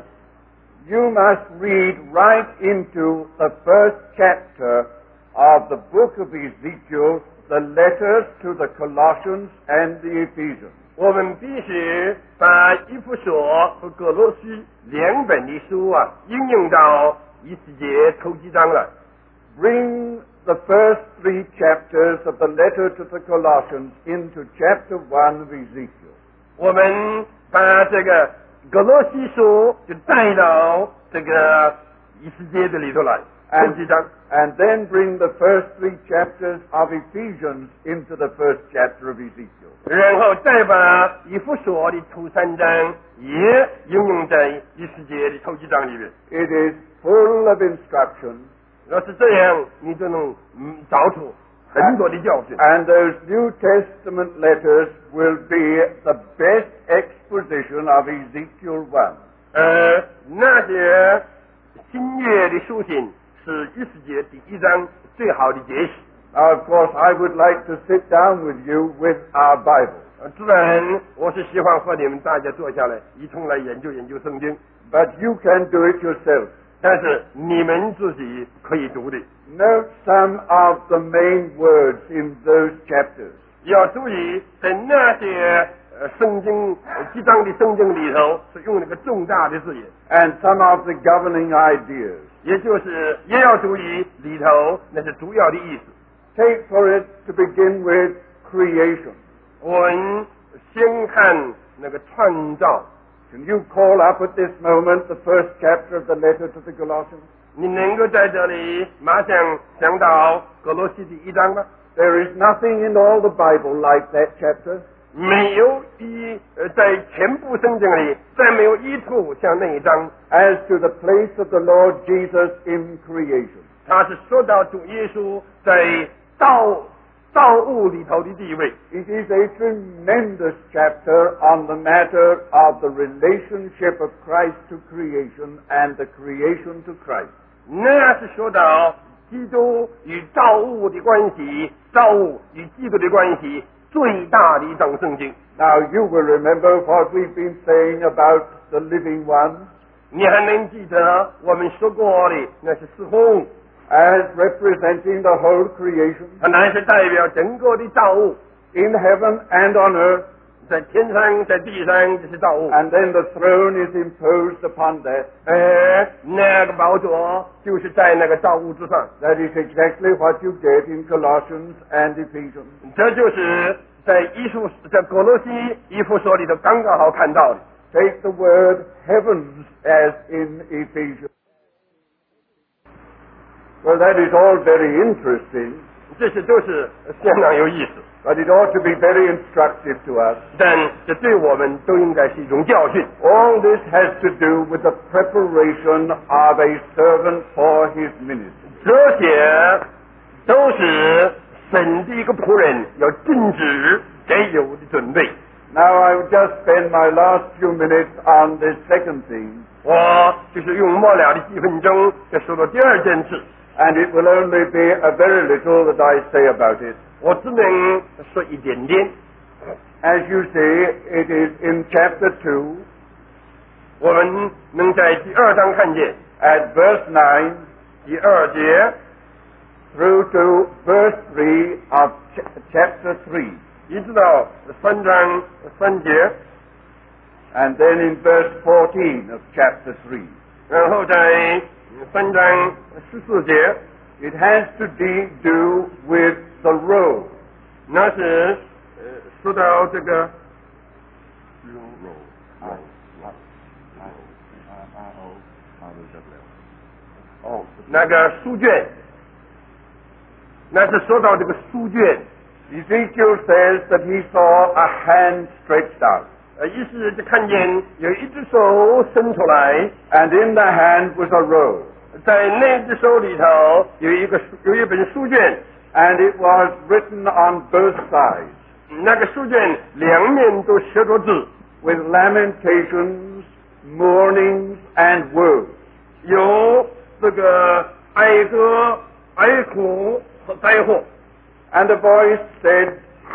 S2: You must read right into the first chapter of the book of Ezekiel, the letters to the Colossians and the Ephesians.
S1: 我们必须把以弗所和哥罗西两本的书应用到以西结头几章来。
S2: Bring the first 3 chapters of the letter to the Colossians into chapter 1 of Ezekiel.
S1: 我们把这个哥罗西书就带到这个以西结的里头来，头几章。
S2: And then bring the first 3 chapters of Ephesians into the first chapter of Ezekiel.
S1: 然后再把以弗所的头3章也应用在以西结的头几章里面。
S2: It is full of instruction.
S1: 要是这样，你就能找出很多的教训。
S2: And those New Testament letters will be the best exposition of Ezekiel 1.
S1: 那些新约的书信是以西结第1章最好的解释。
S2: Now, of course, I would like to sit down with you with our Bible.
S1: 自然，我是希望和你们大家坐下来，一同来研究研究圣经。
S2: But you can do it yourself.
S1: 但是你们自己可以读的。
S2: Note some of the main words in those chapters.
S1: 要注意，在那些圣经几章的圣经里头是用那个重大的字眼，
S2: And some of the governing ideas.
S1: 也就是也要注意里头那是主要的意思。
S2: Take for it to begin with creation.
S1: 我们先看那个创造。
S2: Can you call up at this moment the first chapter of the letter to the Colossians?
S1: 你能够在这里马上想到哥罗西第1章吗？
S2: There is nothing in all the Bible like that chapter.
S1: 没有在全部圣经里，再没有一处像那一章。
S2: As to the place of the Lord Jesus in creation.
S1: 他是说到主耶稣在造物里头的地位。
S2: It is a tremendous chapter on the matter of the relationship of Christ to creation and the creation to Christ.
S1: 那是说到基督与造物的关系，造物与基督的关系最大的一章圣经。
S2: Now you will remember what we've been saying about the living one
S1: 你还能记得我们说过的那是四风，
S2: as representing the whole creation
S1: 它乃是代表整个的造物，
S2: in heaven and on earth,
S1: 在天上在地上这是造物。
S2: and then the throne is imposed upon that.
S1: 那个宝座就是在那个造物之上，
S2: That is exactly what you get in Colossians and Ephesians.
S1: 这就是在哥罗西一书所里头刚刚好看到的。
S2: Take the word heavens as in Ephesians. Well, that is all very interesting,
S1: 这些都是相当有意思，
S2: but it ought to be very instructive to us.
S1: 但这对我们都应该是一种教训。
S2: All this has to do with the preparation of a servant for his ministry.
S1: 这些都是神的一个仆人要正直该有的准备。
S2: Now I will just spend my last few minutes on this second thing,
S1: 我就是用末了的几分钟，就说到第二件事。
S2: and it will only be a very little that I say about it.
S1: 我只能说一点点。
S2: As you see, it is in chapter 2,
S1: 我们能在第2章看见
S2: at verse 9,
S1: 第2节
S2: through to verse 3 of chapter 3.
S1: 一直到3章3节，
S2: And then in verse 14 of chapter 3.
S1: 然后在3章14节，
S2: It has to do with the road.
S1: 那是说到这个那个书卷，那是说到这个书卷。
S2: Ezekiel says that he saw a hand stretched out,
S1: 意思就看见有一只手伸出来，
S2: and in the hand was a roll,
S1: 在那只手里头有一本书卷，
S2: and it was written on both sides
S1: 那个书卷两面都写着字，
S2: with lamentations, mournings, and woes.
S1: 有这个哀歌、哀哭和灾祸。
S2: And the voice said,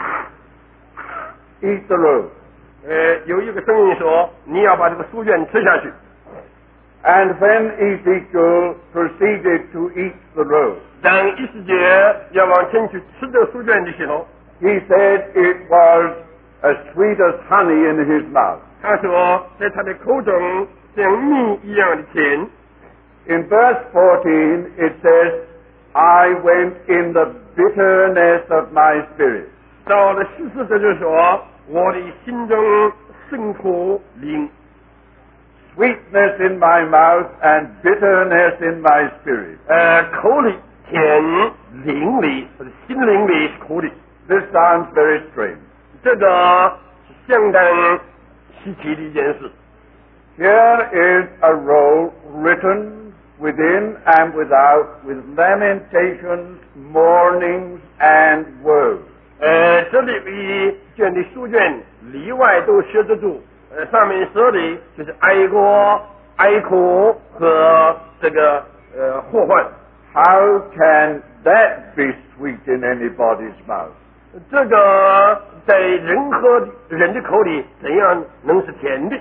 S2: "Eat the roll."
S1: 有一个声音说：“你要把这个书卷吃下去。”
S2: And when Ezekiel proceeded to eat the roll,
S1: 当以西结要往前去吃这个书卷的时候，
S2: he said it was as sweet as honey in his mouth.
S1: 他说在他的口中像蜜一样的甜。
S2: In verse 14 it says, "I went in the bitterness of my spirit."
S1: 到了14节就说：“我的心中生苦灵，
S2: Sweetness in my mouth and bitterness in my spirit.
S1: 口里甜，灵里或者心灵里是苦的。
S2: This sounds very strange.
S1: 这个是相当稀奇的一件事。
S2: Here is a roll written within and without with lamentations, mournings, and woes.
S1: 这里一卷的书卷里外都写着住，上面说的就是哀歌、哀哭和这个祸患。
S2: How can that be sweet in anybody's mouth?
S1: 这个在人的口里怎样能是甜的？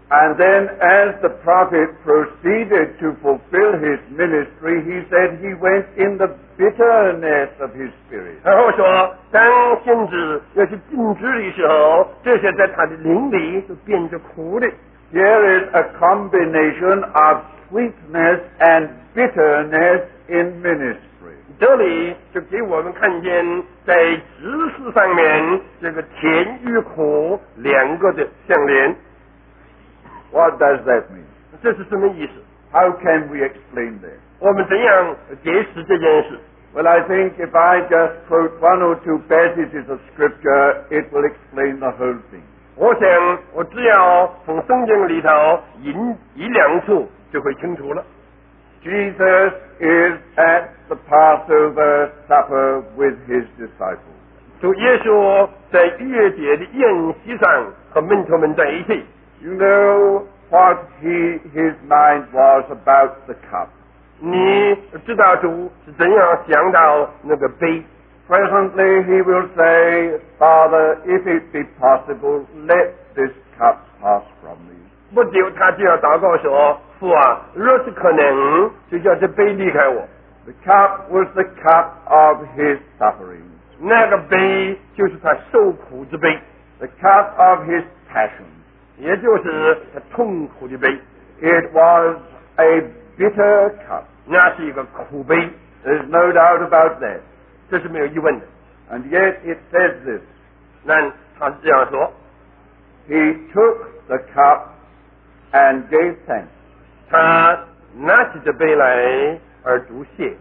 S2: And then as the prophet proceeded to fulfill his ministry, he said he went in the bitterness of his spirit.
S1: 然后说，当先知要去尽职的时候，这些在他的灵里就变着苦的。
S2: Here is a combination of sweetness and bitterness in ministry.
S1: 这里就给我们看见，在知识上面这个甜与苦两个的相连。
S2: What does that mean?
S1: 这是什么意思？
S2: How can we explain this?
S1: 我们怎样解释这件事？
S2: Well, I think if I just quote one or two passages of Scripture, it will explain the whole thing.
S1: 我想，我只要从圣经里头引一两处，就会清楚了。
S2: Jesus is at the Passover supper with his disciples.
S1: 主耶稣在逾越节的宴席上和门徒们在一起。
S2: You know what his mind was about the cup.
S1: 你知道主是怎样想到那个杯？
S2: Presently he will say, Father, if it be possible, let this cup pass from me.
S1: 不久他就要祷告说：“父啊，若是可能，就叫这杯离开我。”
S2: The cup was the cup of his suffering.
S1: 那个杯就是他受苦之杯，
S2: The cup of his passion.
S1: 也就是他痛苦的杯。
S2: It was a bitter cup.
S1: 那是一个苦杯，
S2: There's no doubt about that.
S1: 这是没有疑问的。
S2: And yet it says this.
S1: 那他是这样说：
S2: He took the cup and gave thanks.
S1: 他拿起这杯来而读谢，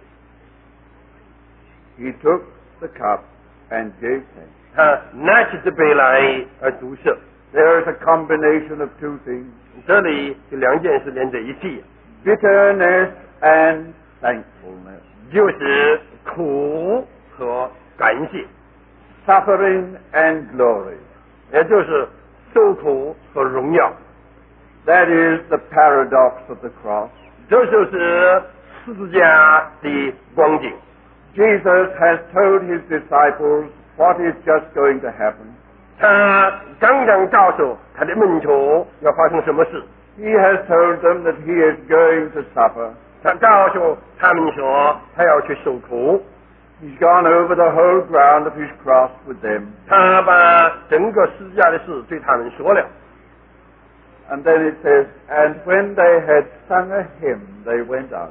S2: He took the cup and gave thanks.
S1: 他拿起这杯来而读赦。
S2: There is a combination of two things.
S1: 这里有两件事连在一起，
S2: Bitterness and thankfulness.
S1: 就是苦和感谢，
S2: Suffering and glory.
S1: 也就是受苦和荣耀。
S2: That is the paradox of the cross.
S1: 这就是十字架的光景。
S2: Jesus has told his disciples what is just going to happen.
S1: 他刚刚告诉他的门徒要发生什么事，
S2: He has told them that he is going to suffer.
S1: 他告诉他们说他要去受苦，
S2: He's gone over the whole ground of his cross with them.
S1: 他把整个十字架的事对他们说了。
S2: And then it says, and when they had sung a hymn, they went out.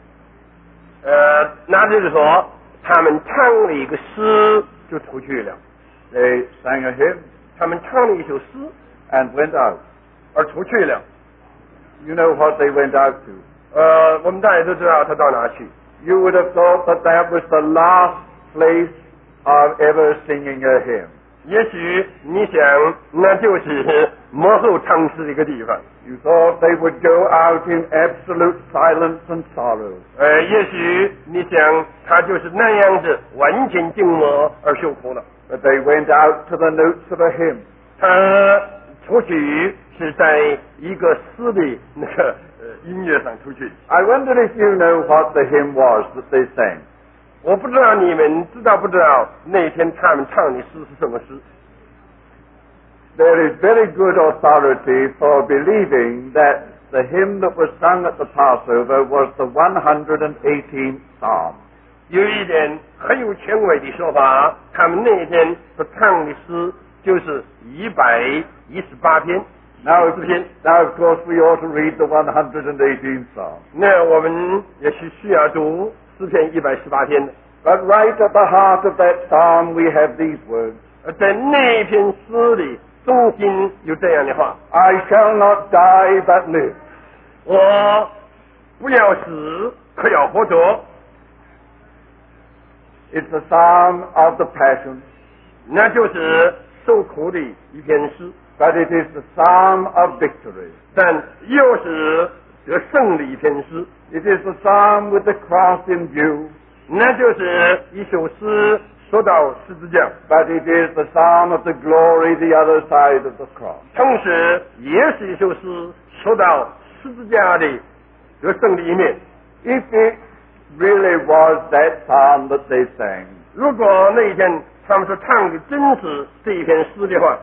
S1: 那就是说他们唱了一个诗就出去了，
S2: They sang a hymn
S1: 他们唱了一首诗
S2: and went out.
S1: 而出去了。
S2: You know what they went out to.
S1: 我们大家都知道他到哪去。
S2: You would have thought that that was the last place of ever singing a hymn.
S1: 也许你想那就是幕后唱诗的一个地方。
S2: You thought they would go out in absolute silence and sorrow.
S1: 也许你想他就是那样子完全静默而受苦了。
S2: But they went out to the notes of a hymn.
S1: 他出去是在一个诗的那个音乐上出去。
S2: I wonder if you know what the hymn was that they sang.
S1: 我不知道你们知道不知道那天他们唱的诗是什么诗？
S2: There is very good authority for believing that the hymn that was sung at the Passover was the 118th Psalm.
S1: 有一点很有权威的说法，他们那天所唱的诗就是118篇。
S2: Now,
S1: 诗篇。
S2: now, of course, we ought to read the 118th Psalm.
S1: 那我们也是需要读诗篇118篇的。
S2: But right at the heart of that psalm, we have these words.
S1: 在那篇诗里中心有这样的话：
S2: I shall not die but live.
S1: 我不要死，可要活着。
S2: It's the psalm of the passion,
S1: 那就是受苦的一篇诗，
S2: but it is the psalm of victory.
S1: 但又是得胜的一篇诗。
S2: It is the psalm with the cross in view,
S1: 那就是一首诗说到十字架，
S2: but it is the psalm of the glory the other side of the cross.
S1: 同时也是一首诗说到十字架的得胜的一面。
S2: If it really was that psalm that they sang,
S1: 如果那一天他们所唱的真是这一篇诗的话，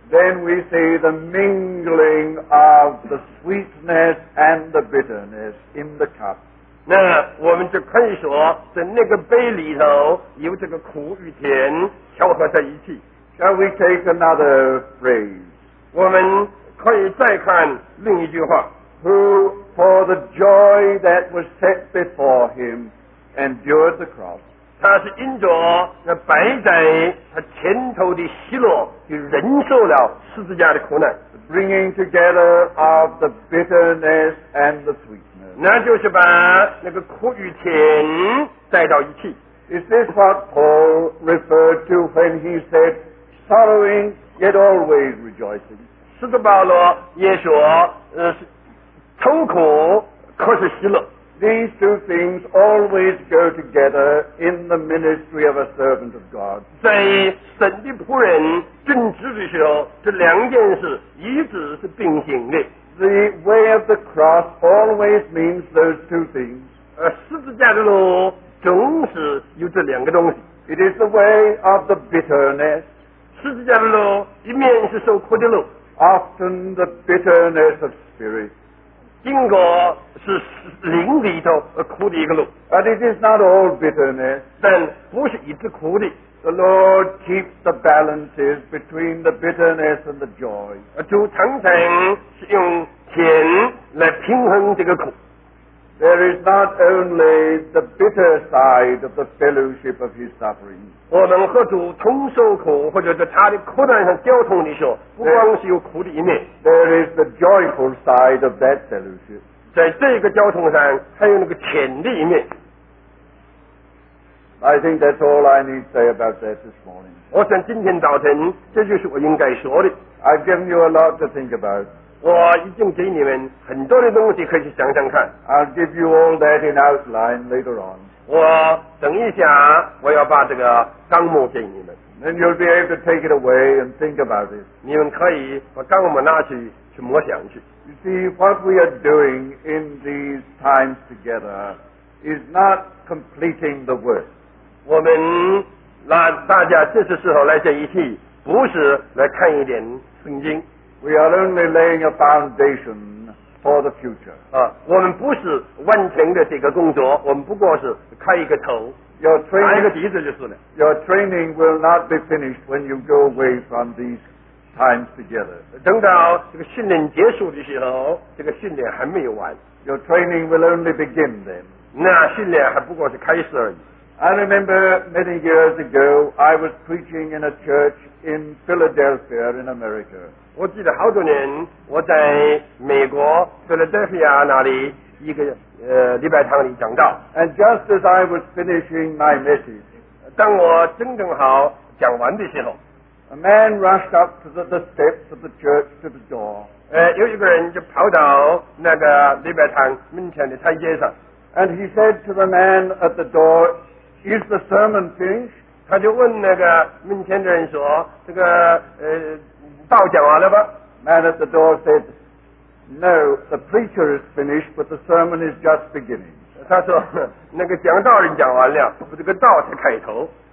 S2: then we see the mingling of the sweetness and the bitterness in the cup.
S1: 那我们就可以说，在那个杯里头有这个苦与甜调和在一起。
S2: Shall we take another phrase?
S1: 我们可以再看另一句话
S2: Who, for the joy that was set before him, endured the cross.
S1: 他是因着那摆在他前头的喜乐，就忍受了十字架的苦难。
S2: The bringing together of the bitterness and the sweetness.
S1: 那就是把那个苦与甜带到一起。
S2: Is this what Paul referred to when he said, sorrowing yet always rejoicing?
S1: 使徒保罗也说，愁苦可是喜乐。
S2: These two things always go together in the ministry of a servant of God.
S1: 在神的仆人正直的时候，这两件事一直是并行的。
S2: The way of the cross always means those two things.
S1: 十字架的路总是有这两个东西。
S2: It is the way of the bitterness,
S1: 十字架的路一面是受苦的路，
S2: often the bitterness of spirit.
S1: 经过是灵里头苦的一个路，
S2: But it is not all bitterness.
S1: 但不是一直苦的。
S2: The Lord keeps the balances between the bitterness and the joy.
S1: 主常常是用甜来平衡这个苦。
S2: There is not only the bitter side of the fellowship of his suffering.
S1: 我们和主同受苦，或者在他的苦难上交通的时候，不光是有苦的一面，
S2: There is the joyful side of that fellowship.
S1: 在这个交通上还有那个甜的一面。
S2: I think that's all I need to say about that this morning.
S1: 我想今天早晨这就是我应该说的。
S2: I've given you a lot to think about.
S1: 我已经给你们很多的东西可以去想想看。
S2: I'll give you all that in outline later on.
S1: 我等一下我要把这个纲目给你们，
S2: Then you'll be able to take it away and think about it.
S1: 你们可以把纲目拿去默想去。
S2: You see, what we are doing in these times together is not completing the work.
S1: 我们大家这次时候来在一起，不是来看一点圣经
S2: We are only laying a foundation for the future.
S1: 啊，我们不是完成的这个工作，我们不过是开一个头，
S2: Your
S1: 打一个
S2: training,
S1: 底子就是了。
S2: your training will not be finished when you go away from these times together.
S1: 等到这个训练结束的时候，这个训练还没有完，
S2: Your training will only begin then.
S1: 那训练还不过是开始而已。
S2: I remember many years ago, I was preaching in a church in Philadelphia in America.
S1: 我记得好多年，我在美国菲拉德菲亚那里一个礼拜堂里讲道。
S2: And just as I was finishing my message,
S1: 当我真正好讲完的时候，
S2: a man rushed up to the steps of the church to the door.
S1: 有一个人就跑到那个礼拜堂门前的台阶上，
S2: And he said to the man at the door, is the sermon finished?
S1: 他就问那个门前的人说：“这个道讲完了吧？”
S2: Man at the door said, no, the preacher is finished, but the sermon is just beginning.
S1: 他说：“那个讲道人讲完了，这个道才开头。”